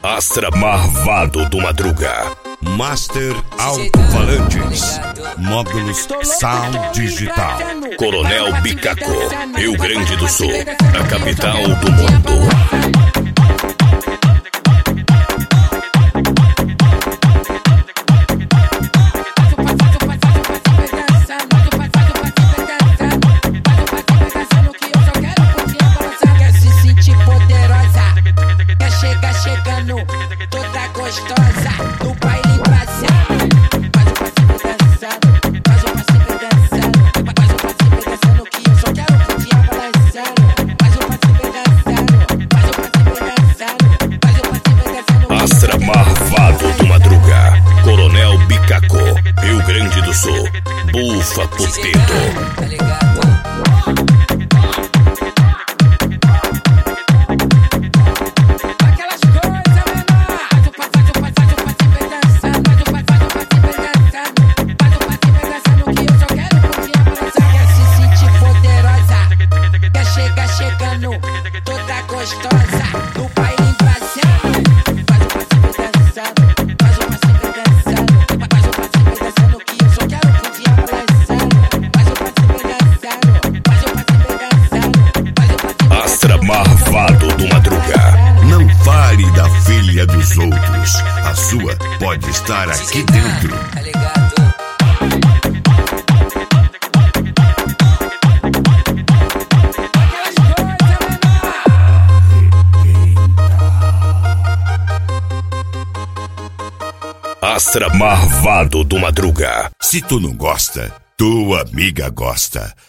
Astra Marvado do Madruga. Master Alto-Falantes. Módulos Sound Digital. Coronel Bicaco, Rio Grande do Sul, a capital do mundo. Chegando, toda gostosa, no baile prazeado. Faz o passivo dançando, faz o passivo dançando, que eu só quero curtir a balançando. Faz o passivo dançando, faz o passivo dançando, faz o passivo dançando. Astra Marvado do Madruga, Coronel Bicaco, Rio Grande do Sul, Bufa Puteto. Tá ligado? Chegando, toda gostosa, no baile prazeado. Faz o passivo dançando, faz o passivo dançando, faz o passivo dançando, que eu só quero curtir a balançando. Faz o passivo dançando, faz o passivo dançando, faz o passivo dançando. Astra Marvado do Madruga. Não fale da filha dos outros. A sua pode estar aqui dentro. Tá ligado? Astra Marvado do Madruga. Se tu não gosta, tua amiga gosta.